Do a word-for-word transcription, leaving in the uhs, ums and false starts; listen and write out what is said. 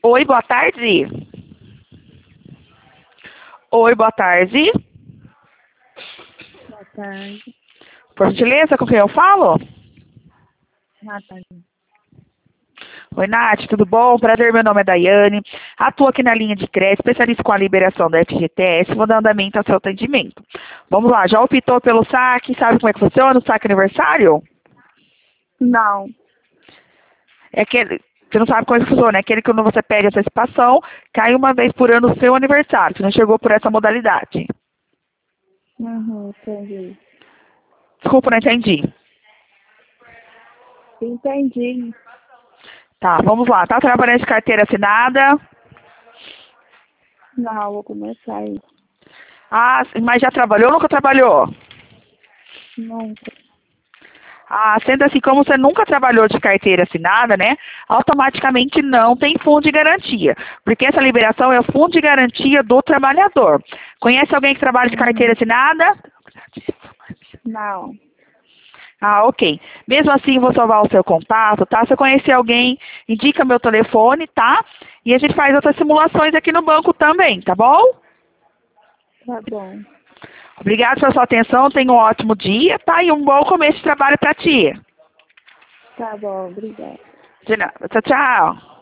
Oi, boa tarde. Oi, boa tarde. Boa tarde. Por gentileza, com quem eu falo? Natália. Oi, Nath, tudo bom? Prazer, meu nome é Daiane. Atuo aqui na linha de crédito, especialista com a liberação da F G T S, vou dar andamento ao seu atendimento. Vamos lá, já optou pelo saque? Sabe como é que funciona o saque aniversário? Não. É aquele, você não sabe como é que funciona, é aquele que quando você pede antecipação, cai uma vez por ano o seu aniversário. Você não chegou por essa modalidade. Uhum, entendi. Desculpa, não entendi. Entendi. Tá, vamos lá. Tá trabalhando de carteira assinada? Não, vou começar aí. Ah, mas já trabalhou ou nunca trabalhou? Nunca. Ah, sendo assim, como você nunca trabalhou de carteira assinada, né? Automaticamente não tem fundo de garantia. Porque essa liberação é o fundo de garantia do trabalhador. Conhece alguém que trabalha de carteira Uhum. assinada? Não. Ah, ok. Mesmo assim, vou salvar o seu contato, tá? Se eu conhecer alguém, indica meu telefone, tá? E a gente faz outras simulações aqui no banco também, tá bom? Tá bom. Obrigada pela sua atenção, tenha um ótimo dia, tá? E um bom começo de trabalho para ti. Tá bom, obrigada. De nada. Tchau, tchau.